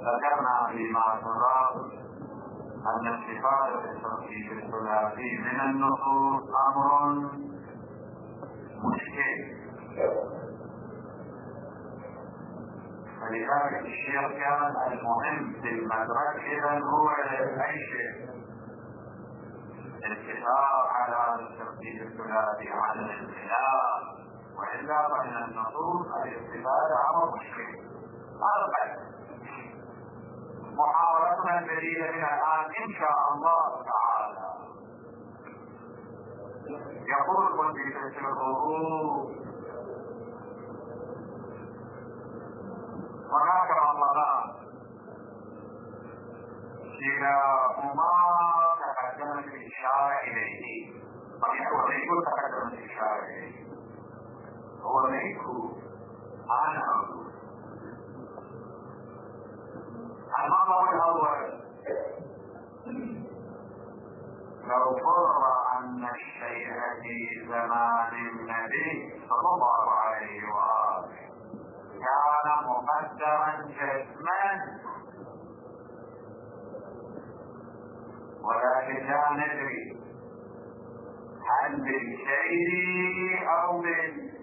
ذكرنا فيما سبق أن استفادة الترتيب الثلاثي من النصوص أمر مشكل، فلذلك الشيخ كان المهم في المدرك إذا هو أي شيء الاتفاق على هذا الترتيب الثلاثي على الاختلاف، وإلا فإن النصوص الاستفادة أمر مشكل. هذا محاولتنا الجديدة من الآن إن شاء الله تعالى. يقول في تفسير الظهور هناك رمضان كلاهما تقدمت الإشارة إليه، هو ليس تقدمت الإشارة إليه، هو ليس أنا المطلب الأول لو فرض أن الشيء في زمان النبي صلى الله عليه وآله كان مقدرا جسما، ولكن لا ندري هل بالشيء أو بالوزن،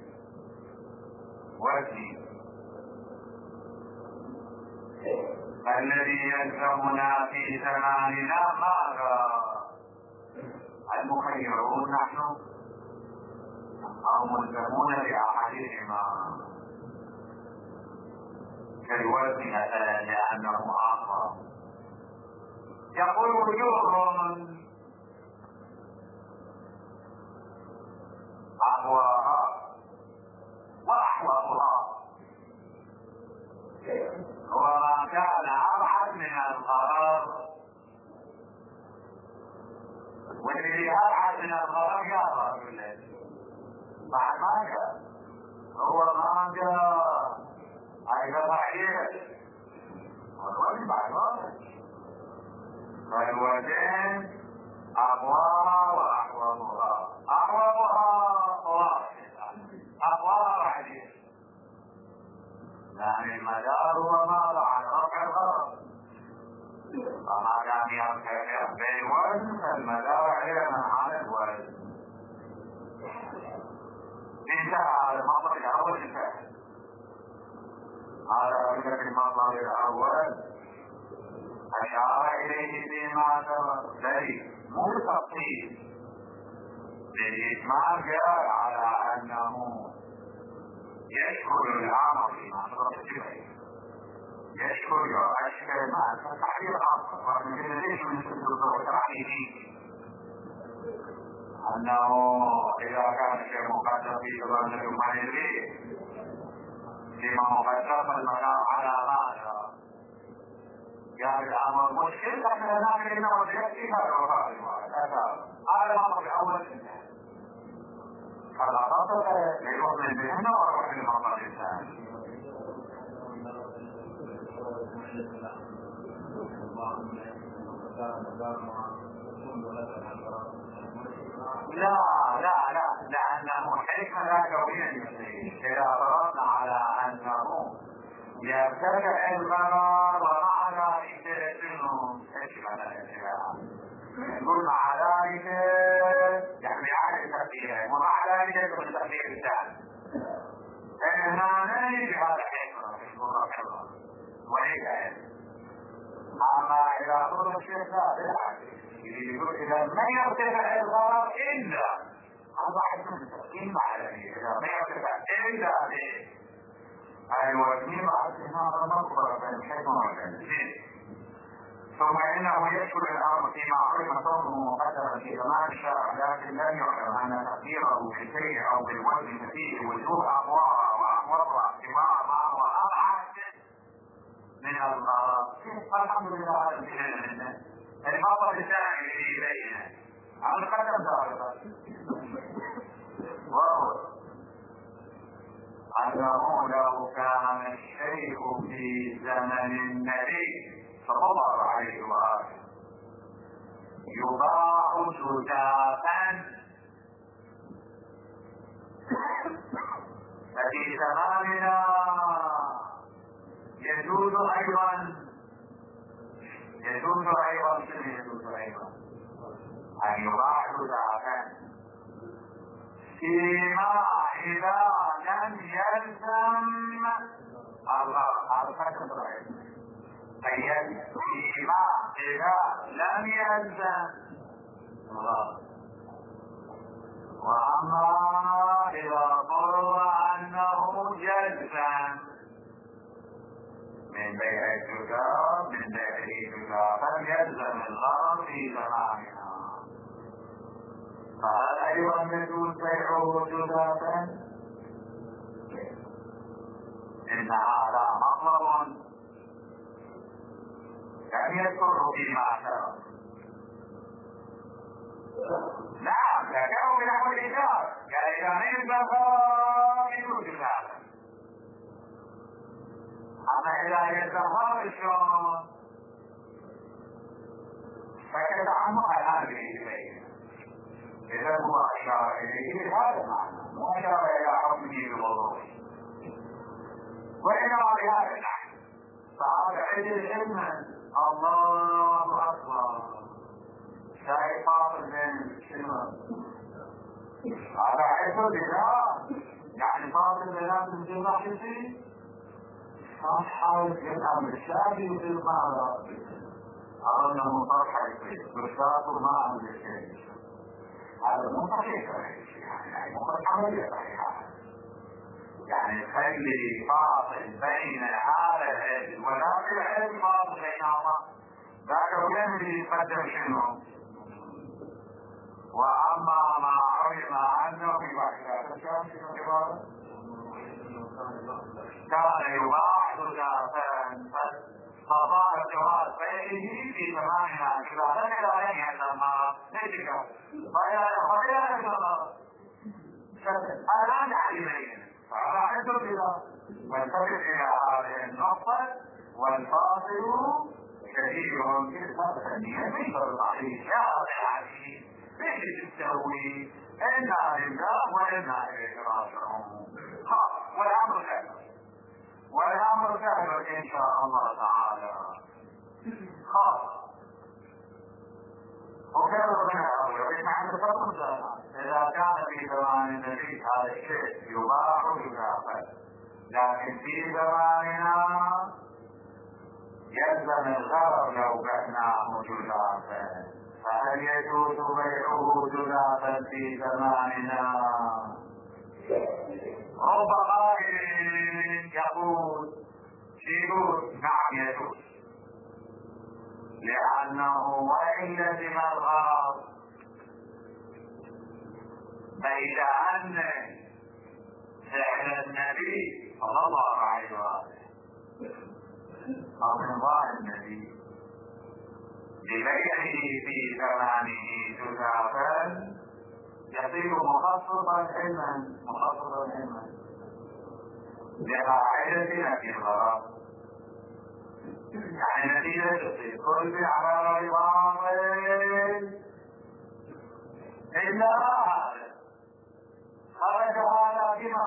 الذي يلزمنا في زماننا ماذا؟ المخيرون نحن أو ملزمون بأحدهما كالوزن مثلا لأنه آخر. يقول وجوههم أهواها وأحوالها، وما كان أبعد من الغرض، والذي أبعد من الغرض يا رجل بعد ما جاء هو ما جاء أيضا صحيح والوجه بعد ما فالوجه أبوابها وأحوالها، أحوالها واحدة أبوابها واحدة، لأن المدار هو ماذا عن رفع الغرض، فما دام يرتفع بالوزن فالمدار علما على الوزن. انتهى هذا المطلب الأول، انتهى هذا فكرة المطلب الأول أشار إليه فيما سبق دليل مو تفصيل بالإجماع جاء على أنه يشكر الأمر فيما سبق الجبهي، يشكر أشكر مع تحرير الأمر، ومن ليش من سبب التعليمي أنه إذا كان الشيء مقدر في زمان الجمهوري البيت فيما مقدر فالمدار على ماذا؟ قال الأمر مشكل، لكن هناك إنه يكفي هذا وهذا هذا الأمر الأول انتهى. هذا خطر ليؤمن بهن وأروح للمطلب الثاني. لا لا لا، لأنه حكمة لا كونية إذا فرضنا على أنه يرتفع الغرار ومع ذلك يتم يقول مع ذلك يعني عن التفكير ومع ذلك يكون التفكير الثاني، فإننا نجد هذا الحكمة في المراقبة وليس. أما إذا قلت الشيء لا يقول إذا ما يرتفع الغرار إلا هذا حكمة التفكير مع ذلك، إذا ما يرتفع إلا به الوزن بعد هذا مصدر بين الحكمة والتنزيل. ثم إنه يشكل الأمر فيما علم صوته مقدرا في زمان الشرع، لكن لا يعلم أن تقديره بالشيء أو بالوزن فيه وجوه أقواها وأحوالها احتمال ما هو أبعد من الغرض. الحمد لله على الدين. المطلب الثاني الذي بينه عن قدم ذلك وهو أنه لو كان الشيء في زمن النبي صلى الله عليه وآله يباع زجاجا، ففي زماننا يجوز أيضا يجوز أيضا يجوز أيضا أن يباع جزافا فيما إذا لم يلزم هذا فكر ضعيف. فيما إذا لم يلزم وأما إذا فرض أنه يلزم من بيع الجزاف من بيعه جزافا يلزم الغرض في زمانها، فهل أيضا يجوز بيعه جزافا؟ إن هذا مطلب لم يذكره فيما سبق. نعم ذكره بنحو الإيجاب، قال إذا نزل فيجوز جزافا. أما إذا يزهر شلون فكتعمق هذه إليه، إذا هو أشار إليه هذا المعنى، مو أشار إلى حكمه بالوضوح وإلى بهذا النحو. فهذا عدل علما. الله أكبر. شايف فاضل بين شنو؟ هذا عدل بلا يعني فاضل بلا من جمع شيء صحة في الأمر الشافي في المعرض أظن مصرحة برشاط ما أمر الشيء. هذا مو صحيح يعني مصرحة عملية صحيحة، يعني خلي فاصل بين هذا العلم وذاك العلم فاصل بينهما. ذاك العلم اللي يقدم شنو؟ وأما ما علم عنه في بعض الأشياء كان يباع جزافا فصار جواز بيعه في زماننا جزافا إلى أن يعلم نتيجة فهي الآن علمين. فأعد بها وانتبه إلى هذه النقطة. والفاصل كثير في الثانية من الصحيح يا أخي ليش تسوي إنا لله وإنا إليه راجعون. والأمر سهل إن شاء الله تعالى. وكذا من الأول معنى تفضل إذا كان في زمان النبي هذا الشيء يباع جزافا، لكن في زماننا يلزم الغرض لو بعناه جزافا، فهل يجوز بيعه جزافا في زماننا؟ رب قائل يقول نعم يجوز، لأنه وإن لزم الغرض بين أن فعل النبي صلى الله عليه وآله أو نظام النبي ببيعه في زمانه جزافا يصير مخصصا علما لقاعدتنا في الغرض. يعني نتيجة في كل أعمال باطل إلا هذا خرج هذا فيما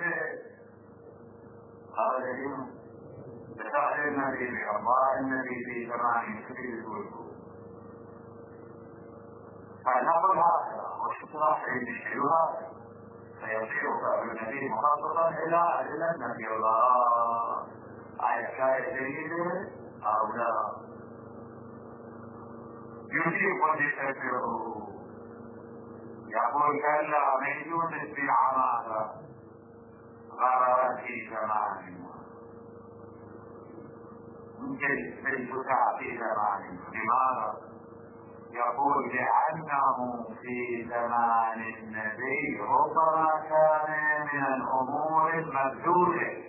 خرج فيما بشرع النبي بأرضاء النبي في زمان كثير كله. فنقل هذا والشطرح يشيل هذا فيصير فعل النبي مخصصا إلى النبي الله آية شاية جيدة أو لا يجيب ويستفره. يقول كلا من يونس بالعمالة غررت في زماننا ممكن بالبكاء في زماننا. لماذا؟ يقول لأنه في زمان النبي ربما كان من الأمور المبذولة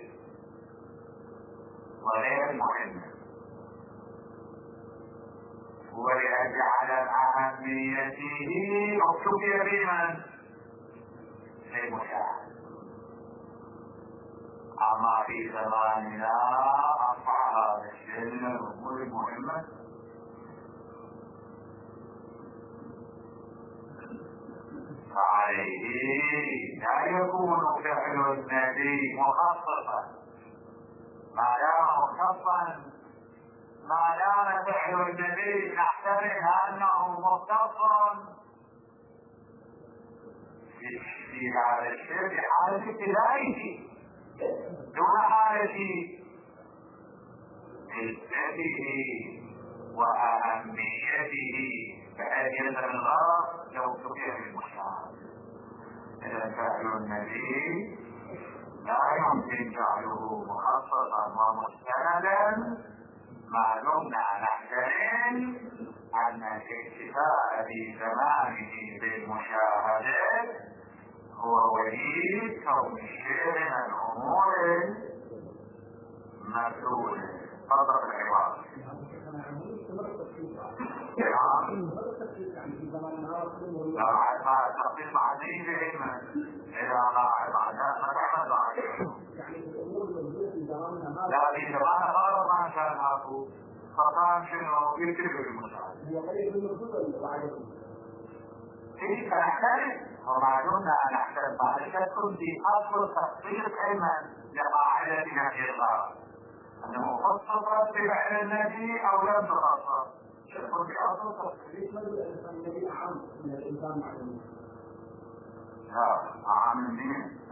وغير مهمة، ولأجعل أهميته اكتفي بمن للمشاهد. أما في زماننا أصبح هذا الشيء من الأمور المهمة. فعليه لا يكون فعل النبي مخصصا ما دام مخصصا ما دام فعل النبي نحتمل انه مختص في هذا الشيء في حالة ابتدائه دون حالة عزته وأهميته بحيث يلزم الغرض لو تقيم المشاهد. إذا فعل النبي لا يمكن جعله مخصصا ومستندا ما دمنا نحتمل أن الاكتفاء في زمانه بالمشاهدة هو ولي كون الشيء من الأمور المسؤولة. فضل العبارة لا مع التخطيط مع الدين إذا بعدها ما تعمل لا في زمان غلط ما كان معه فكان شنو يكتب المساعدة كيف نحترم وما دمنا أن نحترم بعد تكون في أصل تخطيط علما لقاعدتنا في الغرب أنه خصصت بفعل النبي أو لم تخصص يكون في أصل تخطيط النبي أعم من الإنسان مع النبي لا أعم من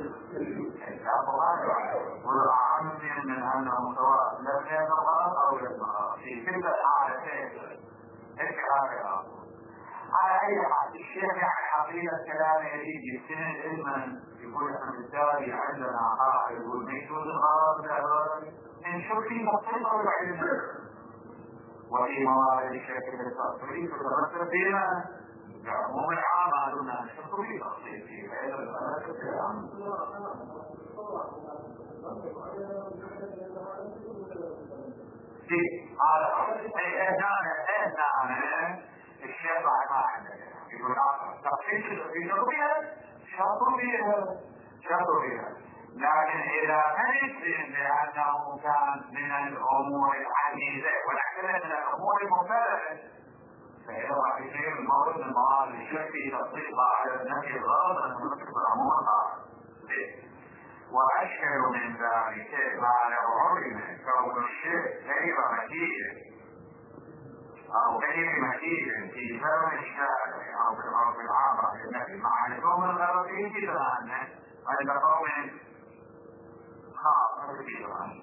والأعم من أنه سواء لم يظهر أو يظهر في كل الحالتين إشعار على أي حال الشيخ يعني حقيقة كلام يريد يستند علما يقول احنا بالتالي عندنا قاعدة يقول ميتون الغرض نشوف في تفصيل العلم وفي موارد الشكل التفصيل تتمثل فينا بعموم العام دون أن نشوف في تفصيل في غير الكلام. الشيخ ما عندنا يقول تفصيل في الرؤية شرط بها لكن إذا كانت لأنه كان من الأمور العزيزة ونحن من الأمور المختلفة فإذا راح يصير الموضوع من مواد الشك في تطبيق على النفي الغرض أن نطبق الأمور وأشهر من ذلك ما لو علم كون الشيء غير مكيد أو غير مكيد في زمن الشارع أو في العامة في النفي مع القوم الغربيين في زمانه عند قوم خاص في زمانه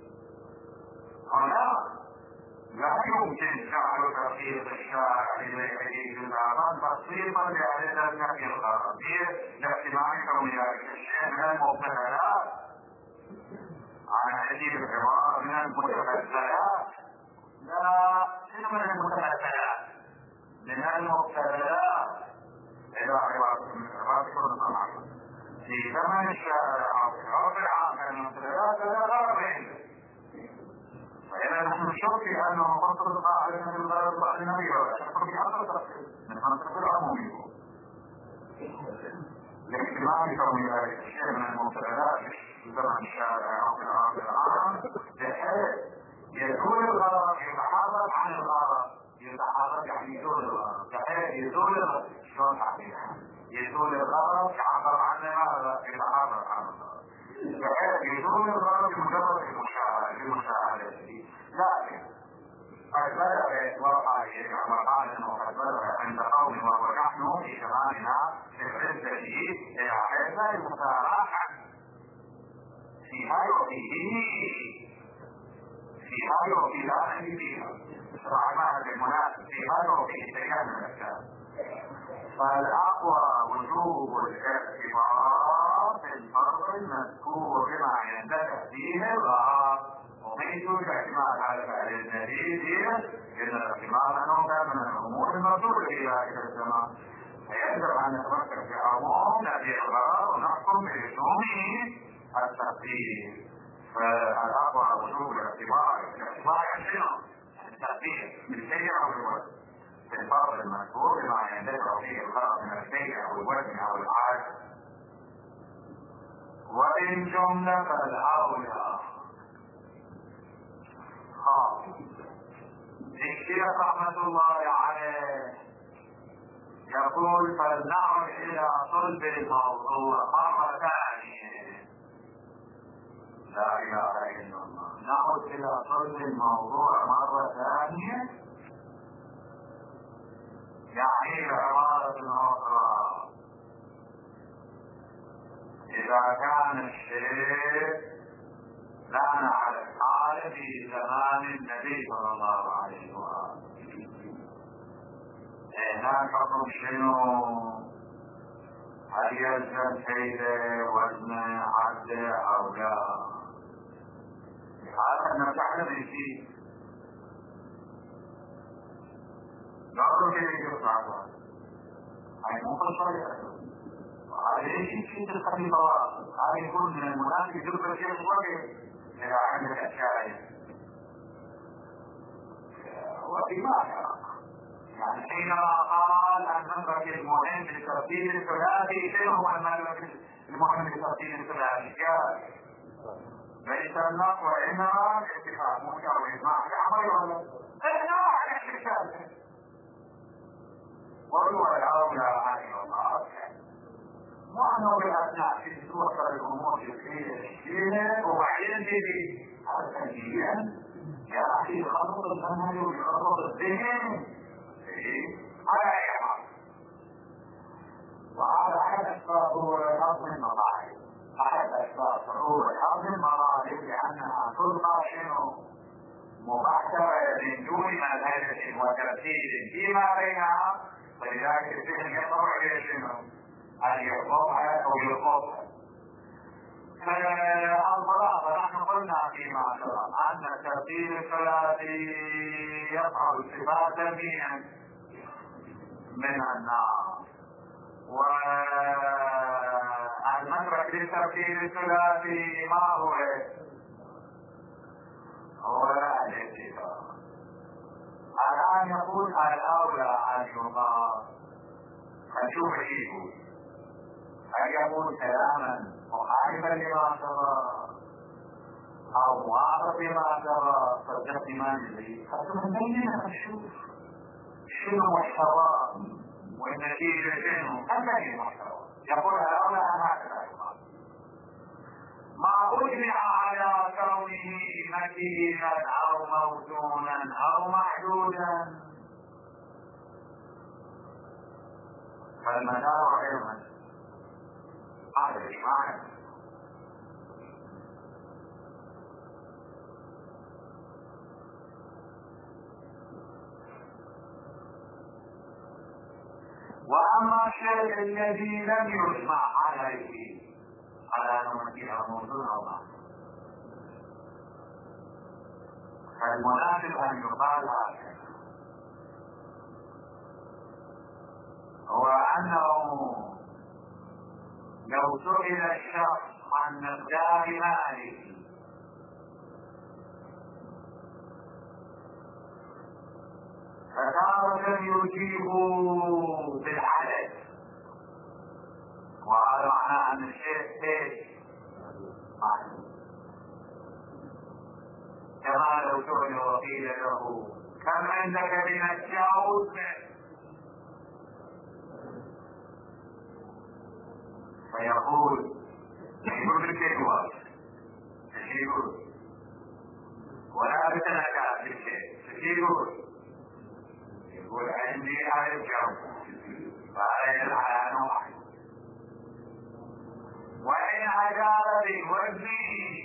هنا لا يمكن جعل تخصيص الشارع إليه جزءا تخصيصا لأهل النفي الغربي لاحتمال كون ذلك الشيء من المبتلات على حديث الحوار من المتبدلات لا شنو من المتبدلات من المبتلات إلى عبارة الصناعة في زمن الشارع أو في عرض العام من المبتلات لا غرب عنده فإذا نحن نشوف في أنه منطق القاعدة من الغرب النبي ولا شك في أصل تفصيل من منطق العمومي لاحتمال كون ذلك الشيء من المبتلات في زمن الشارع أو في العرض العام بحيث يزول الغرض يتحرك عن الغرض يتحرك يعني يزول الغرض بحيث يزول الغرض شلون تعبيرها يزول الغرض يعبر عن ماذا يتحرك عن الغرض بحيث يزول الغرض بمجرد المشاهدة لكن قد بلغ وقائد وقد بلغ عند قوم ونحن في زماننا في العزة إلى حيث المسارعة فيها وفي لا فيها رحمها بالمناسب فيها وفي تيام الأسلام فالأقوى وجوب الارتباط الفرق المذكور بما يندفع فيه الغرض ومن يوجد احتمال على فعل النبي إن الاحتمال أنه كان من الأمور المرسولة في ذلك الزمان فيجب أن نتمكن في عموم نبي الغرض ونحكم بلزومه التقدير. فالأقوى وجوب الاعتبار شنو؟ التقدير بالشيء أو الوزن في الفرق المذكور بما يندفع فيه الغرض من الشيء أو الوزن أو العادة وإن جملة فالأولى الشيخ رحمة الله عليه يقول فلنعد إلى صلب الموضوع مرة ثانية لا إله إلا الله نعود إلى صلب الموضوع مرة إذا كان الشيء لا نعرف حاله في زمان النبي صلى الله عليه وآله، هناك حكم شنو؟ هل يلزم كيله وزنه عده أو لا؟ هذا نتعلم فيه نقول كيف يصنع أي مفصل هذه شيء تلقى طوارئ هذا يكون من المناسب يذكر شيء صغير إلى عند الأشياء وبما يعني حينما قال المدرك المهم للترتيب الثلاثي شنو هو المدرك المهم للترتيب الثلاثي؟ ليس النص وإنما الاتفاق مشاور مع العمل ولا إجماع الاستشهاد وهو الأولى عن الله وأنه بالأثناء في توصل الأمور الكثيرة وبعدين تجي التنجيل يا أخي خطط الزمن ويخطط الذهن على أي حال. وهذا أحد أسباب حظ المصاعب، أحد أسباب ظهور حظ المصاعب لأنها تلقى شنو مباشرة من دون مذهبة وترتيب فيما بينها، ولذلك الذهن يطلع عليه شنو أن يرفضها أو يرفضها. فالصلاة نحن قلنا فيما سبق أن الترتيب الثلاثي يصعب صفات من النار، والمدرك للترتيب الثلاثي ما هو؟ هو الاتفاق. الآن يقول الأولى أن يقال نشوف ايش يقول، هل يقول كلاما مخالفا لما سبق او موافق لما سبق؟ صدقت ما ندري حتى نبين نشوف شنو محتوى والنتيجه شنو الذي المحتوى. يقول الاولى هكذا يقال ما اجمع على كونه مكينا او موزونا او محدودا فالمدار علما هذا الإجماع. وأما الشيء الذي لم يجمع عليه على أنه موضوع الله فالمناسب أن يقال هكذا، هو أنه لو سئل الشخص عن مقدار ماله فتارة يجيب بالعدد، وهذا معناه أن الشيء ايش؟ كما لو سئل وقيل له كم عندك من الجوز فيقول يقول بالكيكوات يقول ولا بتنكات بالشيء يقول عندي هذا الجو فأين على نوع وإن أجار بوزنه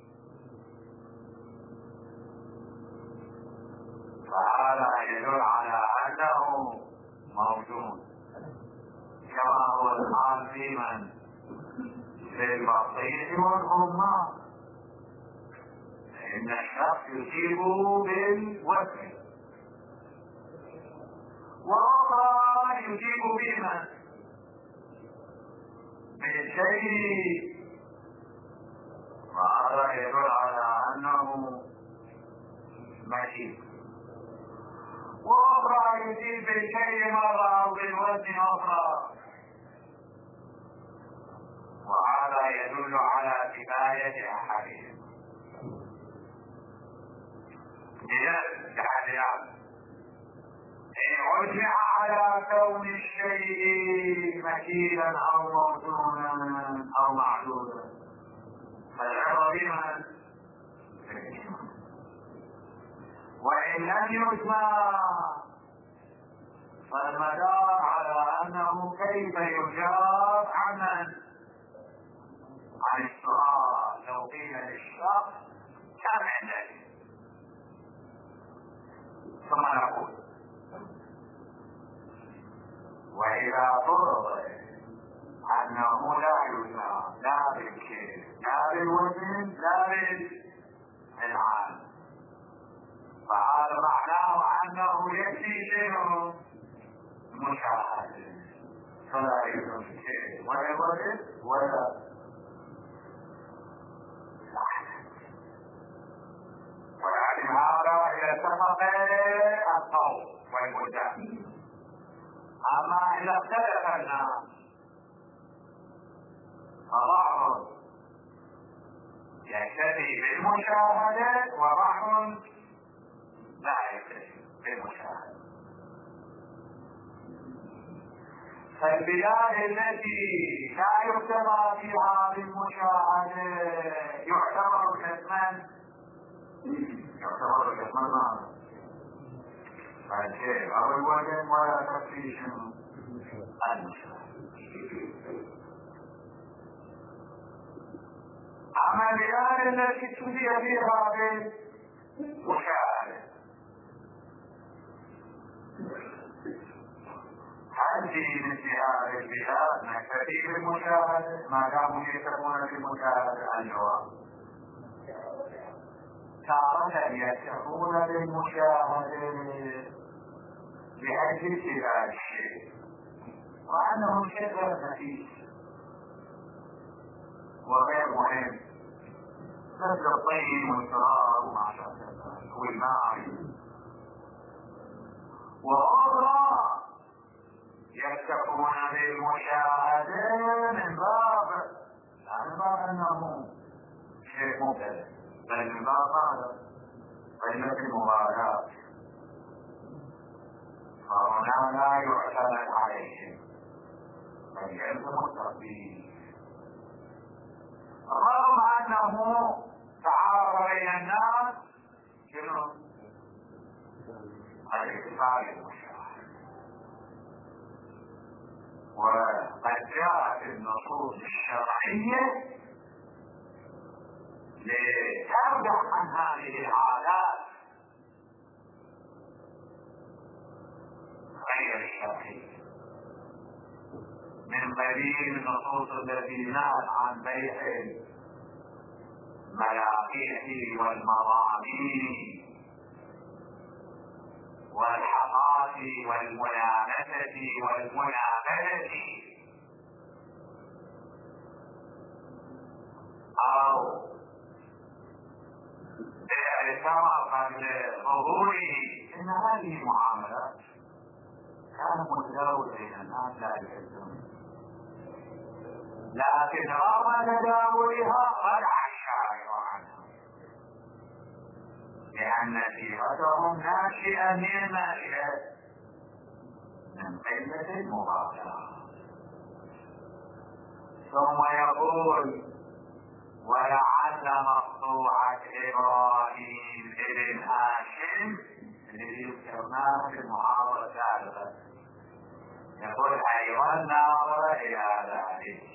فهذا يدل على أنه موجود كما هو الحال في من في البطيخ والرمان، إن الشخص يجيب بالوزن وآخر يجيب بما بالشيء، وهذا يدل على أنه ماشي، وآخر يجيب بالشيء مرة أو بالوزن أخرى، وهذا يدل على كفاية أحدهم. إذن تعالى إن أجمع على كون الشيء مكيلا أو موزونا أو معدودا فالعبرة بمن؟ وإن لم يجمع فالمدار على أنه كيف يجاب عن من؟ عن السؤال لو قيل للشخص كم عندك؟ ثم نقول وإذا فرض أنه لا يزال لا بالكيف لا بالوزن لا بالعالم، فهذا معناه أنه يكفي شيء مشاهد، فلا يوجد شيء ولا الوزن ولا. ولكن هذا إذا اتفق القول والمدة. أما إذا اختلف الناس فبعض يكتفي بالمشاهدة وبعض لا يكتفي بالمشاهدة. فالبلاد التي لا يكتفى فيها بالمشاهدة يعتبر كتمان ماذا؟ فالشيء أو الوزن ولا تكفي شنو؟ المشاهدة. أما البلاد التي ابتدي فيها بالمشاهدة هل في مثل هذه البلاد نكتفي بالمشاهدة ما داموا يكتفون بالمشاهدة؟ الجواب تارة يكتفون بالمشاهدة لأجل اتباع الشيء وأنه شيء غير نفيس وغير مهم مثل الطيب والفرار وما شابه ذلك والماء، وأخرى يكتفون بالمشاهدة من باب لا من باب أنه شيء مبتدئ بل من باب هذا قلة المبالاة، فهنا لا يعتمد عليهم بل يلزم التطبيق رغم أنه تعارض بين الناس شنو؟ الاتصال بالمشاهدة. وقد جاءت النصوص الشرعية لترجع عن هذه العادات غير الشرعية من قبيل النصوص التي نهت عن بيع الملاقيح والمضامين والحقات والملامسة والمنابذة أو بيع الثمر قبل ظهوره، إن هذه معاملات كانت متداولة بين الناس لا يحسون، لكن رغم تداولها رجع الشارع عنها لأن سيرتهم ناشئة من ناشئة من قلة المبادرة. ثم يقول ولعل مقطوعة إبراهيم ابن هاشم الذي ذكرناه في المحاضرة السابقة، يقول أيضا ناظر إلى ذلك،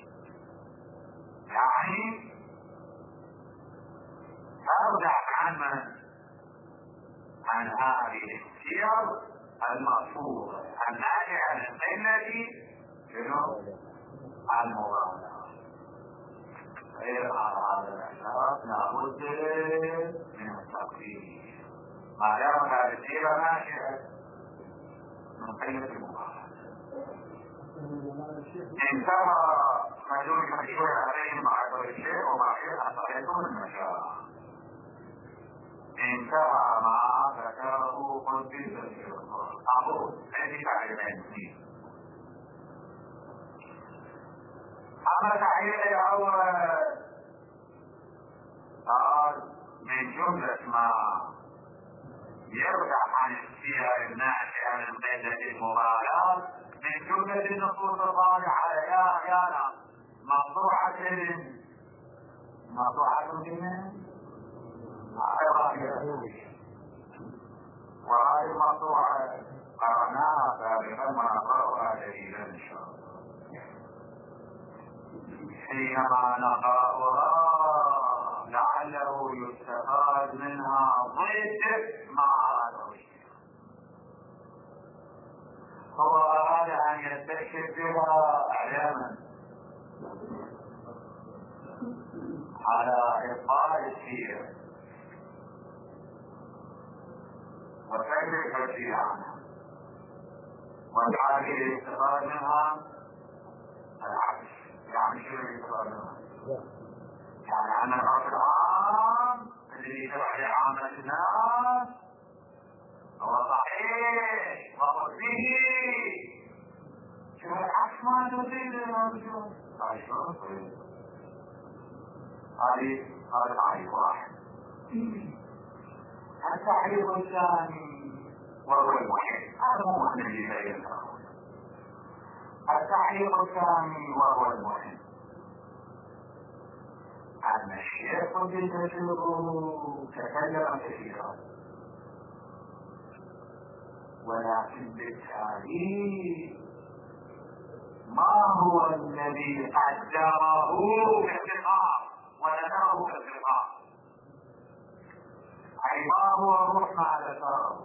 يعني ترجع عن من؟ عن هذه السير المرفوضة الناشئة من قلة المبادرة. غير هذا الأساس لابد من التقدير ما دام هذه السيرة ناشئة من قلة المبادرة. انتهى مجهول المشروع عليهم معرفة الشيء ومعرفة أصالتهم المشاعر، انتهى ما ذكره قدس أبو الذي تعليم فيه. أما تعليم الأول قال من جملة ما يرجع عن السير الناشئة من قلة المبالاة من جملة النصوص الصالحة يا مقطوعة من وهذه المقطوعة قرأناها سابقا ونقرأها جديدا إن شاء الله. حينما نقرأها لعله يستفاد منها ضد ما أراده الشيخ. هو أراد أن يستشهد بها إعلاما على إبطال السيرة وتكذب الحجية عنها، والحاجة يستفاد منها العكس. يعني شو يستفاد منها؟ يعني أن العرف العام الذي يتبع لعامة الناس هو صحيح وقل به. شو العكس ما تريد الموجود؟ هذا تعريف واحد. التعريف الثاني وهو المهم، هذا مو معنى اللي يبينه. التعريف الثاني وهو المهم أن الشيخ جل جلاله تكلم كثيرا، ولكن بالتالي ما هو الذي قدره باختصار وذكره باختصار، أي ما هو الروح مع ذكره.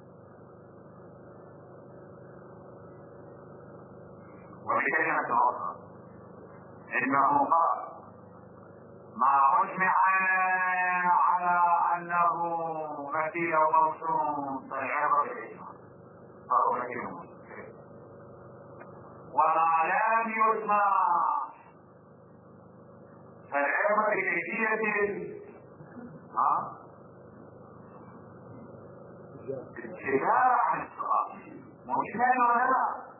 وبكلمة أخرى إنه قال ما أجمع على أنه مكي أو موسوم فالعبر بالإجماع فهو مكي، وما لم يجمع فالعبر بكيفية الجدال عن السؤال ممكن ولا لا؟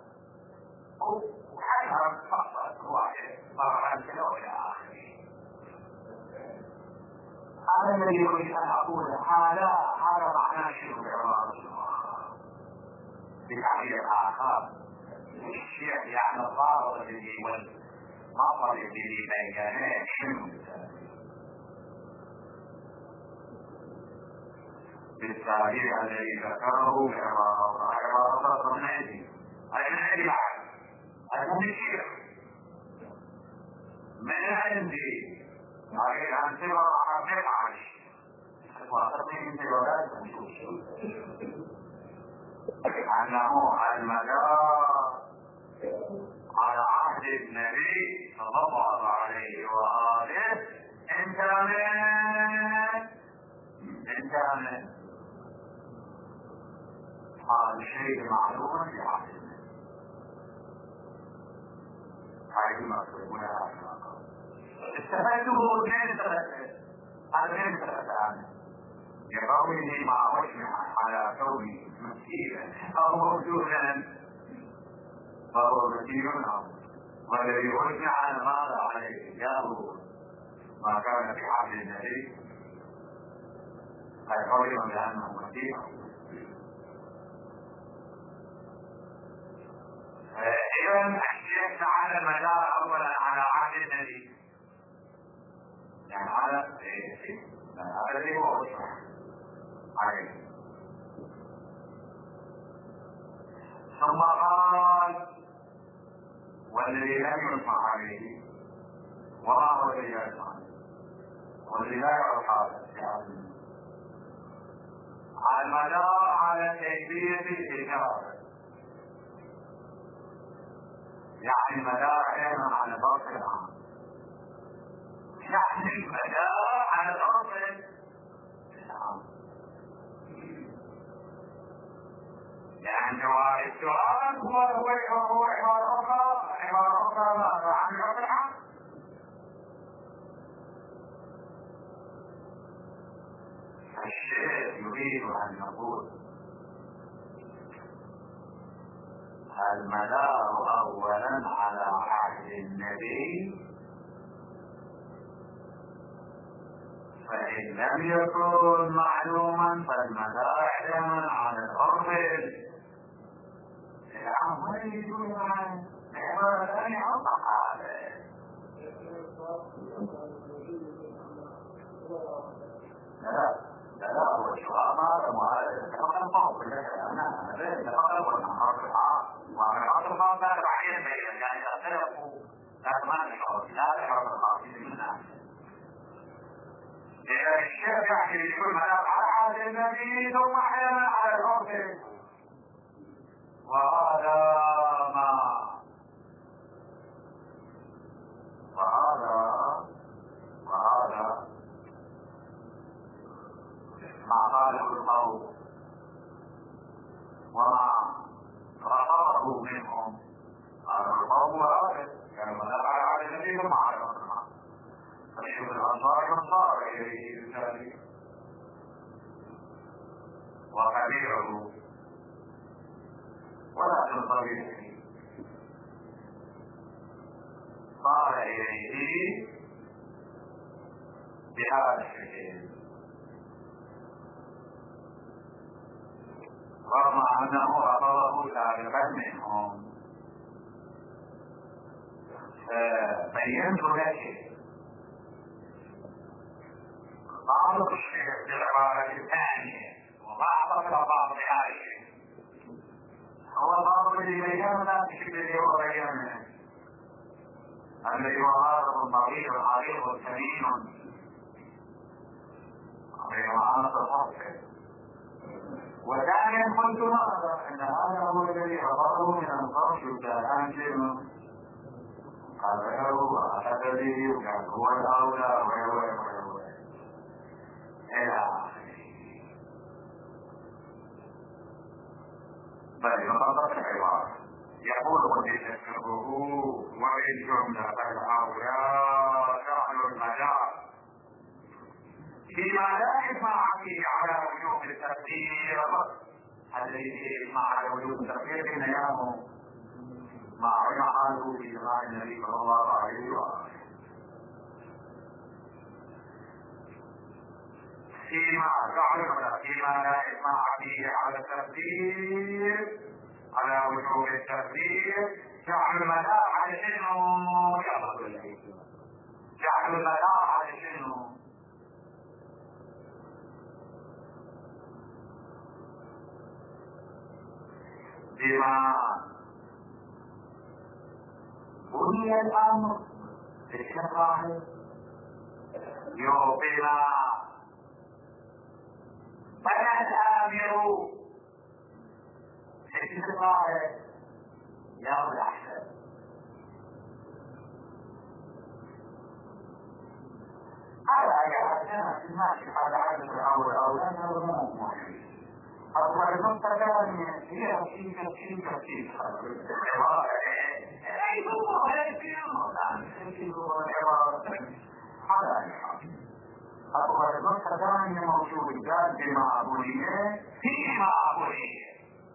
وحيها فقط واحد صار عن كذا وإلى آخره. هذا الذي يريد أن أقوله. هذا معناه شيء بعبارة أخرى بتعبير آخر. الشيء يعني الضابط الذي والمطر الذي بينه شنو بالتعبير الذي ذكره بعبارة من عندي. أي من عندي بعد هذا من الشيخ من عندي. أريد أن تبقى حقيقة عايش وأخذني من تبقات أنه المدار على عهد النبي صلى الله عليه وآله انت من هذا الشيء معلوم في عهد النبي. هذه المقصود ولا استفادته اثنين ثلاثة بقوله ما أجمع على كونه مسيرا أو موجودا فهو مسير والذي أجمع على ماذا عليه إياه ما كان في عهد النبي أي قوله بأنه مسير. إذا الشيخ على المدار أولا على عهد النبي، يعني على الذي هو عليه. ثم قال والذي لم يسمع عليه وما هو الذي يسمع والذي لا يعرف هذا على المدار على كيفية الإجابة، يعني المدار أيضا على ضغط العام، يعني المدار على ضغط العام. يعني السؤال هو عبارة أخرى ماذا عن ضغط العام. الشيخ يريد أن يقول المدار أولا على عهد النبي، فإن لم يكن معلوما فالمدار أيضا على الأرض العام. ويريدون عن عبارة ثانية أوضح هذا. لا هو السؤال هذا وهذا فقط الفاظ أنا فقط والمحرف ومن عطف هذا بعدين بين يعني اختلفوا لا ما نشعر لا يحكي يقول ملاك على عهد النبي ثم أحيانا على الأرض. وهذا ما قاله القوم وما رفضه منهم. قال القوم وهذا كان ملاك على عهد النبي ثم على الأرض. فشوف الأنصار من صار إليه بالتالي وقبيعه ولا تنطبق صار إليه بهذا الشكل، رغم أنه رفضه سابقا منهم. بينت لك بعض الشيء في العبارة الثانية وبعض الألفاظ هذه هو البعض الذي بيننا بشكل يبين الذي هو هذا الضرير العريض الثمين معنى الفصل. وثانيا قلت ماذا ان هذا هو الذي رفضه من الفصل وكان شيء قال هو الذي وكان هو الاولى الى اخره. بل ينطق العباره يقول قد تكتبه وإن جملة الأولى شأن المجال فيما لا يجمع فيه على وجوب التفسير الذي مع على وجوب التفسير بينهم مع يعانوا في دماء النبي صلى الله عليه وآله. فيما لا يجمع فيه على التفسير على وجوب التفسير جعل المدار على شنو؟ جعل المدار على شنو؟ بما بني الأمر بالشرع بما بنى الآمر الشرع له الأحسن. هذا يعتمد في ماشي على عدد الأول أو لأنه مهم. أصبح المنطقة هي تفكير أصبح المنطقة هي موجود جاد بما أبوية فيما أبوية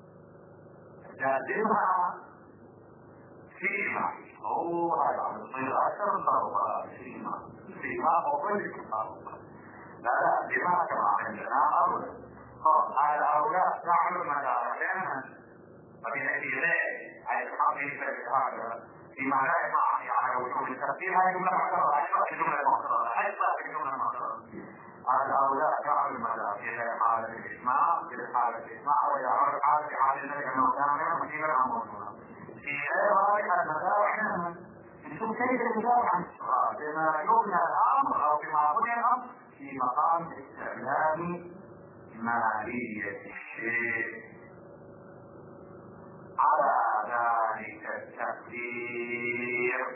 جادها فيما هو هذا يصير أكثر ضربة فيما أقول لا بما كما عندنا أولا هؤلاء نعلم مدارنا وبنتيجة أي الحقيقة في هذا فيما لا يسمع على وجود التفسير هذه جملة مكررة أيضا في جملة مكررة أيضا في جملة مكررة. هؤلاء نعلم مدارنا في حالة الإسماع ويعرف حالة النبي أنه كان مجيبا عن موضوعنا في هذه المدارنا نشوف كيف الإجابة عن السؤال بما يبنى الأمر أو بما بني الأمر في مقام استعلام مالية الشيء على ذلك التقدير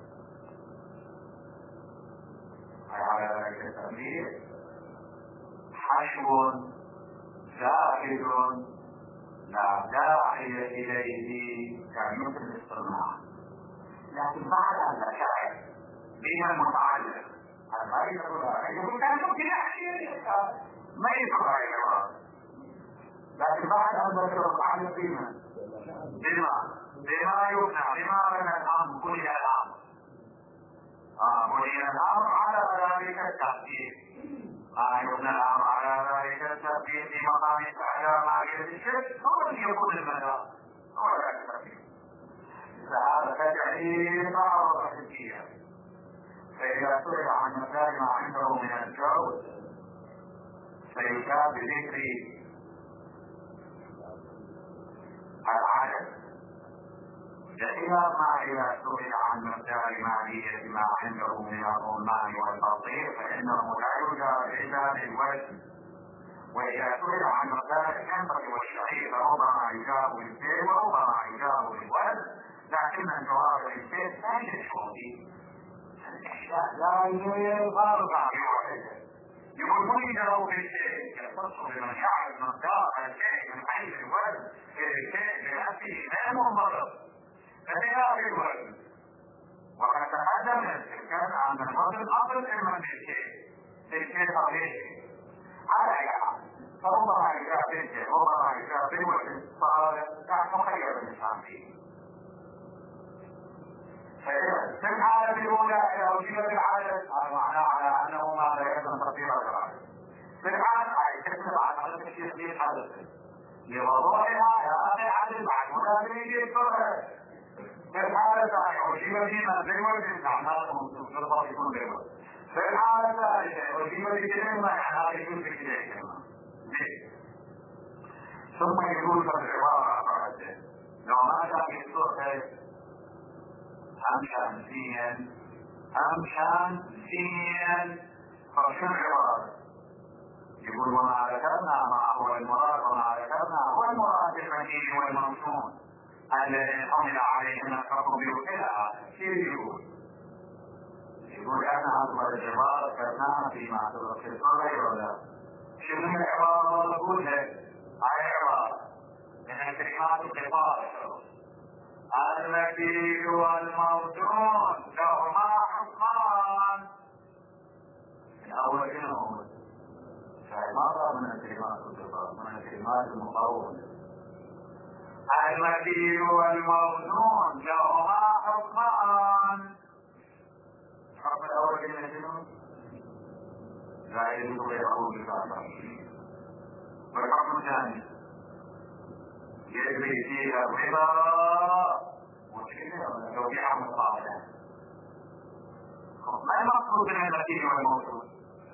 حشو زائد لا داعي إليه كمثل الصناعة. لكن بعد أن نشاهد بما المتعلق المريض يقول كان ممكن يحكي ما يفعل العبارة، لكن بعد أن نشرف عن القيمة بما يبنى بما بنى الأمر بني الأمر بني الأمر على ذلك التفكير يبنى الأمر على ذلك التفكير في مقام استعلاء مالية الشرك هو الذي يكون المدار هو ذلك التفكير. فهذا تجعيل بعض الحكية. فإذا سئل عن مثال ما عنده من الجود فيجاب بذكر العدد. والخلاف ما إذا سئل عن مقدار مالية ما عنده من الرمان والبطيخ فإنه لا يجاب إلا بالوزن، وإذا سئل عن مقدار الحنطة والشعير فربما يجاب بالزيت وربما يجاب بالوزن، لكن الجواب بالزيت لا يشعر به. الأشياء لا يفارق عن واحدة. يقول من له بالشيء يختص بمن يعرف مقدار الشيء من حيث الوزن في الشيء بنفسه لا منضبط فبخلاف الوزن. وقد تقدم الاستفسار عن الوزن افضل من الشيء طبيعي على اي حال، فربما يجاب بالشيء ربما يجاب بالوزن، فهذا مخير الانسان فيه. في الحالة الأولى إذا أجيب بالعدد هذا معناه على أنه ما لا يتم تطبيق العدد. في الحالة تكتب على عدد الشيء في الحدث لوضوحها يا عدد مع المدافعين الفرق. في الحالة الثانية أجيب فيما بالوزن معناه منصوص الضغط يكون بالوزن. في الحالة الثالثة أجيب بكلمة معناه يكون بكلمة. ثم يقول في العبارة لو ما كان يصير أم شمسيا فشو العبارة؟ يقول وما ذكرنا ما هو المراد وما ذكرنا هو المراد المجيد والمنصون الذي حمل عليهما الحكم بوكلها. كيف يقول أنا هذا العبارة ذكرناها فيما سبق في الصغير ولا شنو العبارة نقولها؟ هاي عبارة من الكلمات القصار المكي والموزون لهما حكمان. الأول شنو؟ فعبارة من الكلمات القصار من الكلمات المقرونة. المكي والموزون لهما حكمان. الحكم الأول شنو؟ لا يجوز بيعه بكافة. والحكم الثاني يجري فيها الربا توقيع مقابلة. ما المقصود من المكين والموصول؟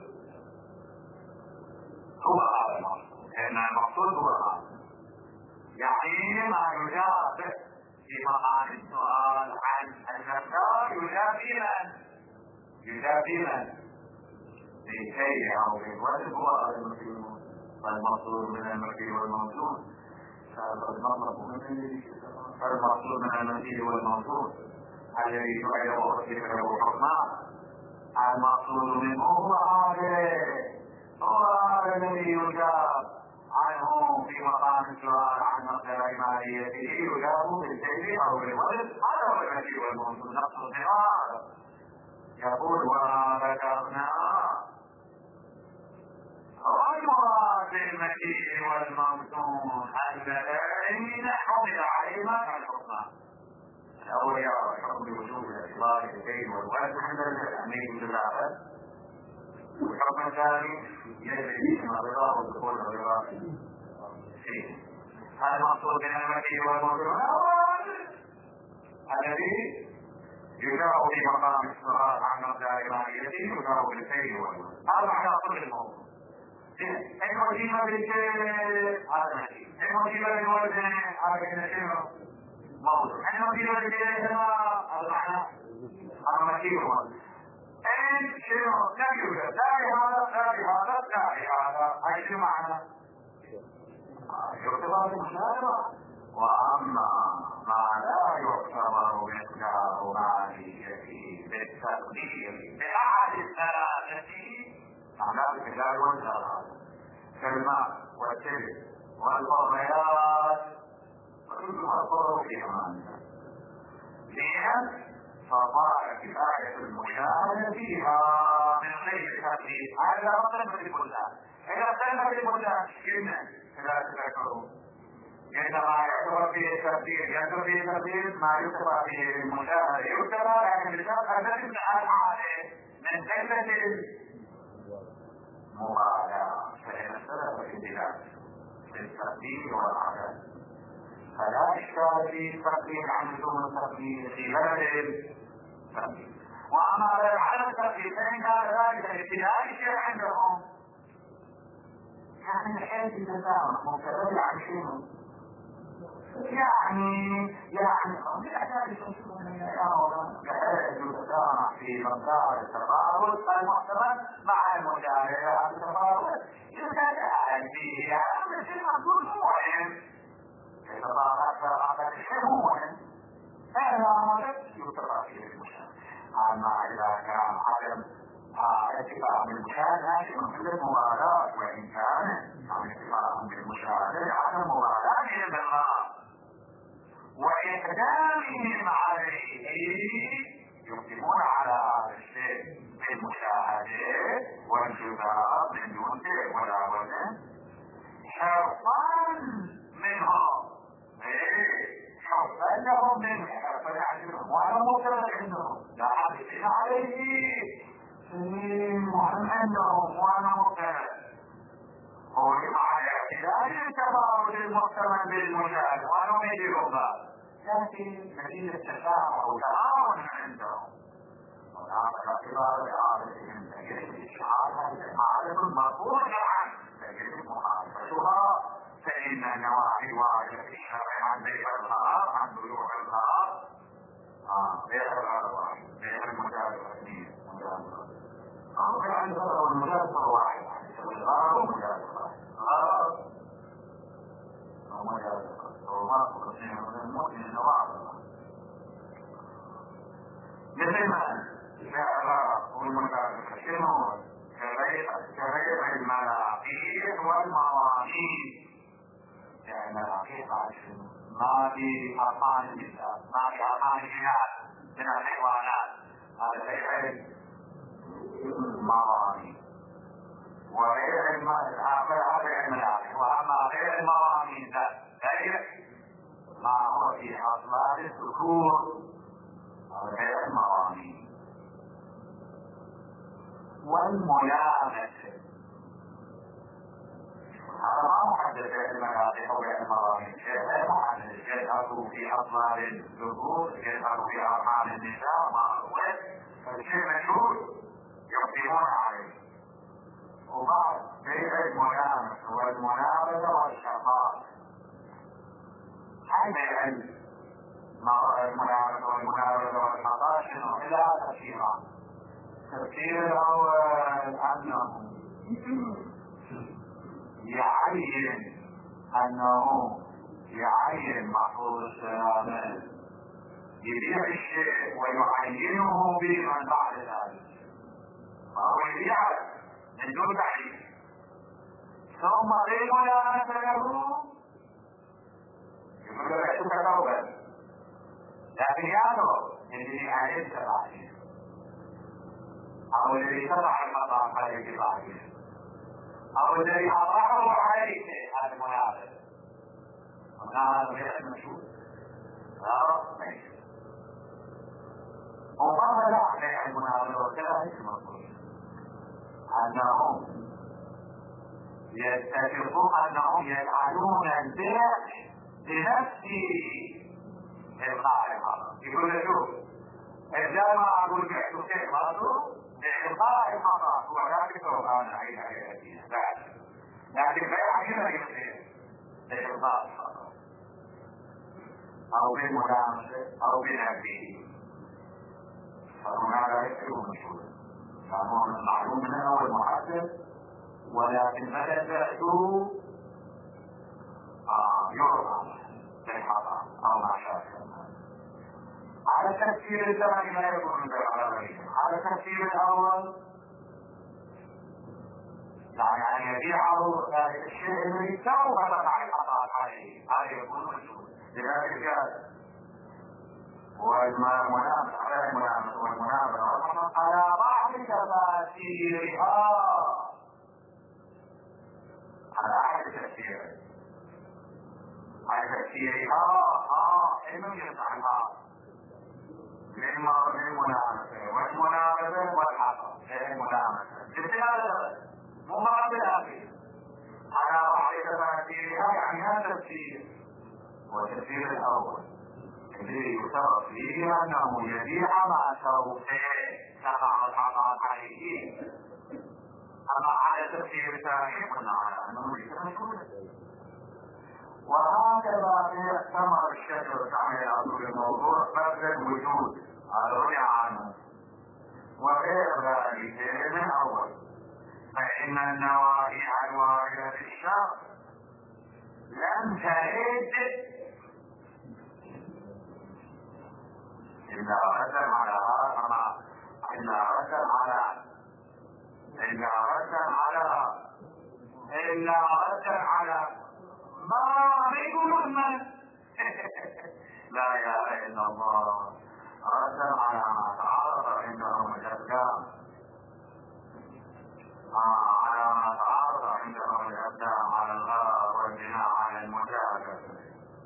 هو هذا المقصود، لأن المقصود هو هذا. يعني ما يجاب في مقام السؤال عن المقدار يجاب من لشيء أو بالوزن هو هذا المكين والمقصود من المكين والموصول. المقصود من المسيح والمنصور الذي تعيب ربك له حكما. المقصود منه هو هذا الذي يجاب عنه في مقام السؤال عن مقدار ماليته يجاب بالسيف او بالوزن. هذا هو المسيح والمنصور. نقصد هذا يقول وما ذكرنا والمراد بالمكي والموزون اللذين حمل عليهما الحكمان. الأول يرى الحكم بوجوب الاعتبار الكيل والوزن عند الأمين بالآخر، والحكم الثاني يجري فيهما الرضا والدخول والرضا فيه. هذا المقصود من المكي والموزون الذي يجاب في مقام السؤال عن مقدار ماليته يجاب بالكيل والوزن. هذا معنى كل الموضوع. الموجبة بالشيء هذا ماشي، الموجبة بالوزن هذا شيء موضوع، الموجبة بالهواء هذا معنى هذا ماشي هو. إن شيء لا يوجد لا بهذا هاي شو معنى؟ يعتبر المشاهدة. وأما ما لا يعتبر مقدار ماليته بالتقدير بأحد الثلاثة معناه الحجاب والجراد كالماء والتبن والفضيات وكلها الطرق في أمانها. لأن فضائل الآية المشاهدة فيها من غير تقدير. هذا رقم في البلدان. إذا كان في البلدان كلمة لا تذكروا عندما يعتبر فيه التقدير يعتبر فيه التقدير ما يعتبر فيه المشاهدة يعتبر لكن الشرط الذي عليه من كلمة مبالغة. فإن السلف في البلاد في التقدير والعدد فلا إشكال في التقدير عن دون التقدير في بلد التقدير. وأما على التقدير فإن كان ذلك ابتداء شيء عندهم يعني حيث التسامح مبتدئ عن شنو؟ يعني من أساس يتسامح في مقدار التفاوت المحتمل مع المشاركة التفاوت يتساءل فيه يعني مثل مقدور مهم يتفاوت هذا الشيء مهم هذا يتفق فيه المشاركة. أما إذا كان عدم اتفاق بالمشاهدة يمكن المباراة وإن كان اتفاق بالمشاهدة عدم مباراة بالغلط وإقدامهم عليه يقدمون على هذا الشيء بالمشاهدة والجزاء من دون ولا وزن حرصا منهم حرصا لهم منه حرصا يعجبهم وأنا مطلق عندهم لا حدثين عليه مهم عندهم وأنا مطلق هو مع الاعتدال التفاوت المحتمل بالمشاهدة وأنا أميدهم لكن نتيجة تشاؤم أو تعاون عندهم وهذا الاعتبار لعادتهم تجربة الإشعار هذه عادة مرفوضة عنه تجربة مخالفتها فإن نواحي واجب الشرع عن بيع الغرار عن بيوع الغرار بيع الغرار بيع المجازفة أو بيع الغرار والمجازفة واحد الغرار والمجازفة غرار ومجازفة وما تقصين من المؤمن نواعظ مثل ما الغرار والمجازفة شنو كغير الملاقيح والمواقيت يعني الملاقيح ما في أرقام النساء ما في أرقام الجنات من الحيوانات هذا غير المواقيت وغير الملاقيح وأما غير المواقيت غير ما هو في أصلاب الذكور غير المواقيت والملامسة هذا ما محدد الملاقيح وغير المواقيت شيء محدد يظهر في أصلاب الذكور يظهر في أرحام النساء ما هو فالشيء مشهور يقدمون عليه وبعد بيع الملامسة والمنابذة والشفاء هل بيع الملامسة والمنابذة والشفاء شنو إلى تفسيرها التفسير الأول أنه يعين محفوظ السلامة يبيع الشيء ويعينه بمن بعد ذلك فهو يبيعه من دون تعيين ثم بالملامسة له يقول له بعتك توبة لكن يعرف الذي عليه التعيين أو الذي تضع الخطأ عليه بعدين أو الذي أضعه عليه هذا المنافق هذا غير المشهور هذا ماشي وقال لا بيع المنافق وكذلك المطلوب أنهم يتفقون أنهم يفعلون البيع بنفسه القائمة يقول له شوف إذا ما أقول بعت شيء مطلوب بإلقاء المطاف وذلك وكان عين عيادين لكن بيع هنا يصير بإلقاء المطاف أو بالملامسة أو بنفسه فهنا لا يكون مشهور فهو معلوم منه والمحدد ولكن متى تأتوا يرفع بالحطام أو ما شابه على التفسير الثاني لا يكون من العربية على التفسير الأول يعني يبيعه الشيء الذي سوف تقع الحطام عليه هذا يكون مشهور لذلك جاء والمنافق على المنافق والمنافق على بعض تفاسيرها على أحد تفسيره على تفسيرها إنه يفعلها للمنافسة والمنافسة والحق للمنافسة بالثلاثة مقابلة على بعض تفاسيرها يعني هذا تفسير والتفسير الأول الذي يشرف فيه أنه يبيع ما سوف تقع الحقائق عليه أما على تفسير ثاني قلنا على أنه ليس مشهورا وهكذا يحتمل الشكل كما يقول الموضوع فرد الوجود الرؤية عنه وغير ذلك من أول. فإن النواهي الواردة في الشرع لم ترد إلا ردا على ما يقولون لا إله إلا الله، ردا على ما تعارض عندهم الأبدان، على الغرض والبناء على المجاهدة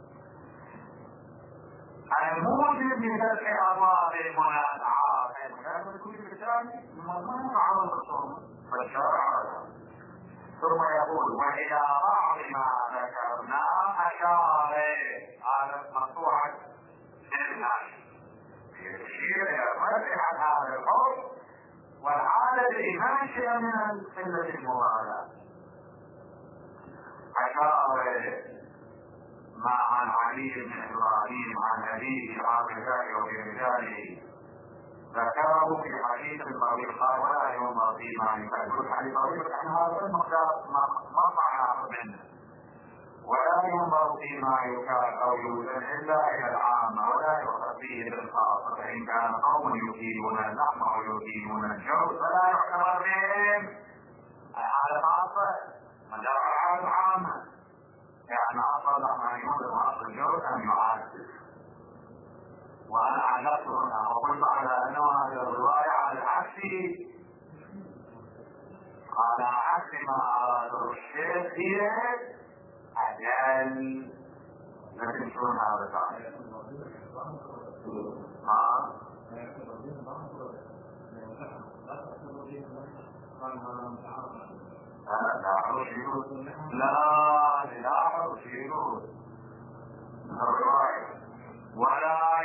الموجب لترك أبواب المنازعات. المجاهدة كل كتاب مضمون على الرسول والشرع. ثم يقول وإلى بعض ما ذكرنا أشار على مقطوعة الناس يشير إلى فتح هذا الحكم والعادة ناشئة من قلة المبالاة. أشار ما عن علي بن إبراهيم عن أبيه عن رجاله وبرجاله ذكره في حديث طويل قال ولا ينظر فيما يكون حديث طويل عن هذا المقدار مطعنا منه ولا ينظر فيما يكاد أو يوزن إلا إلى العامة ولا يؤخذ فيه بالخاص. فإن كان قوم يجيبون اللحم أو يجيبون الجوز فلا يعتبر بهم على خاصة من درع على العامة، يعني أصل اللحم أن يوزن وأصل الجوز أن يعاد. وأنا علقت هنا وقلت على أنه هذه الرواية على عكس ما أراده الشيخ هي أجل. لكن شلون هذا تعالى لا أشيره الرواية ولا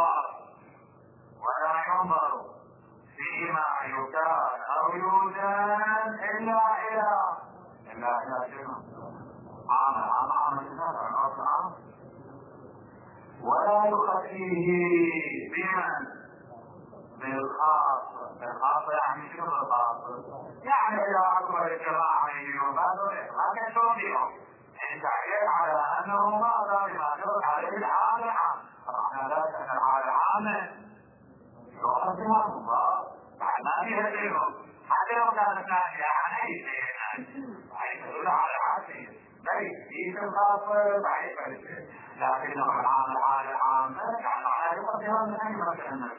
ينظر فيما يكاد أو يوزن إلا إلى شنو عام ولا يخفيه بمن بالخاص يعني شنو الخاص؟ يعني إذا أكبر الجماعة يجيون بعضهم لكن شو بيهم تعيين على أنه ما دام عليه الحال العام. طبعا لا تكن الحال العام يقدمها الله بعد ما فيها شيء حتى لو كانت ناجية عن أي شيء يدل على عاصي ليس الخاص بعيد فلسه، لكنه الحال العام يعني يقدمها من أي مكان.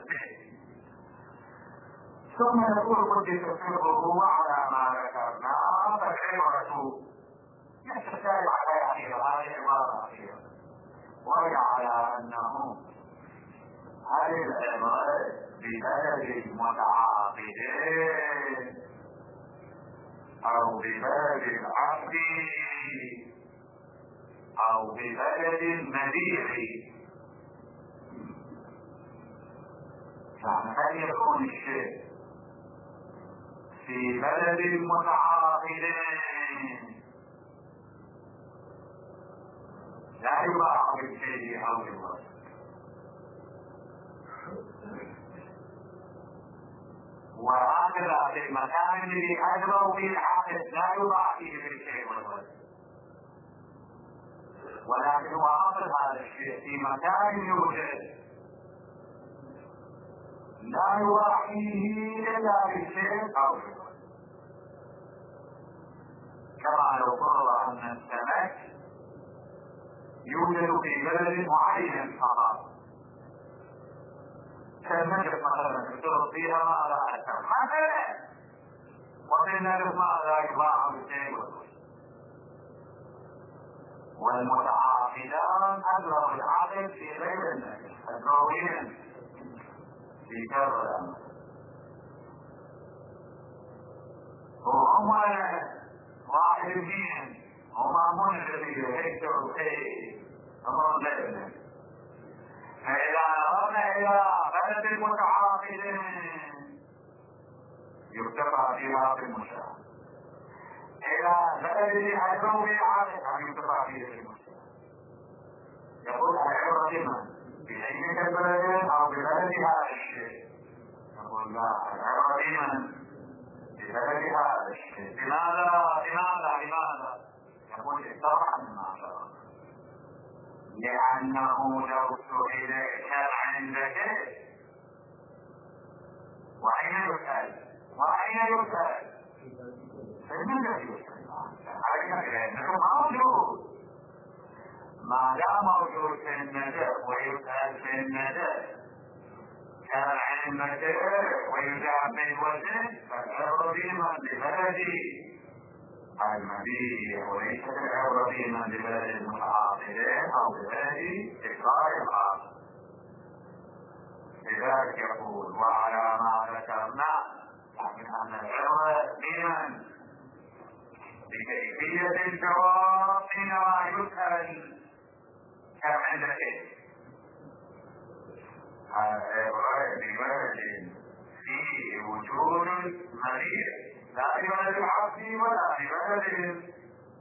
ثم يقول قد تصيبه على ما ذكرنا فالعبرة يتساءل على هذه العبارة أخيرا وهي على أنه هذه العبارة ببلد المتعاقدين أو ببلد العبد أو ببلد المليح، يعني هل يكون الشيء في بلد المتعاقدين لا يباع بالشيء أو بالوصف، وهكذا في المكان الذي أجروا فيه الحادث لا يباع فيه بالشيء والوصف، ولكن هو أصل هذا الشيء في مكان يوجد لا يباع فيه إلا بالشيء أو بالوصف. كما لو فرض أن السمك يوجد في بلد معين فقط كالنجف مثلا يشترط فيها ما لا أكثر مثلا، وفي النجف ما لا يباع بالشيء والوصف. والمتعاقدان أغلب العقد في غير النجف القويين في كرة وهم واحدين وما منجدين يكتروا فيه أمر لأنه. فإذا نظرنا إلى بلد المتعاقدين يرتفع فيها في المشاهد، إلى بلد الأجنبي عادة يرتفع فيه في المشاهد. يقول العبرة بمن؟ بعينك البلد أو ببلد هذا الشيء؟ يقول لا، العبرة بمن؟ ببلد هذا الشيء. لماذا؟ يقول اتضح مما شرع، لأنه لو سئل كم عندك وأين يسأل؟ فالمدى يسأل عليك لأنه موجود. ما دام موجود في الندى ويسأل في الندى كان عن المدى ويجاب بالوزن، فالعبرة بمن ببلده المبيع وليس العبرة بمن ببلد المتعاقدين أو ببلد إقرار العاقد. لذلك يقول وعلى ما ذكرنا، لكن أن العبرة بمن بكيفية الجواب حينما يسأل كم عندك العبرة ببلد فيه وجود مريض، لا ببلد العبد ولا ببلد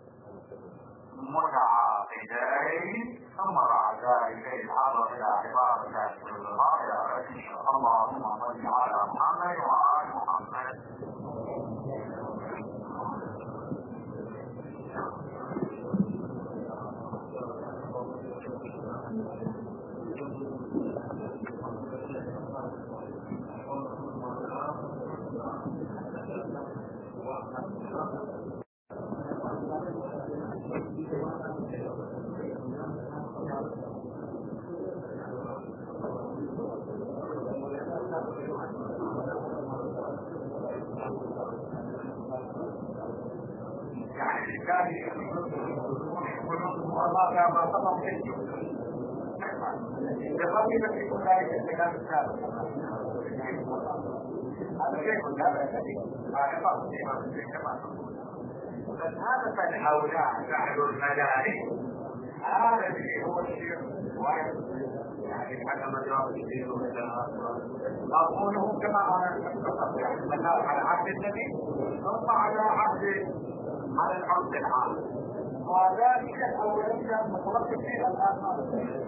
متعاقدين. ثم بعد ذلك يتعرض الى عبارة كاشف الغطاء الى غير ان شاء الله. اللهم صل على محمد وآل محمد. هذا فالهؤلاء جعلوا المدارس، هذا الشيء هو الشيء يعني حكم جواب الدين مضمونه كما قلنا على عهد النبي ثم على العرض العام، وذلك الأولية المترتب فيها الآن.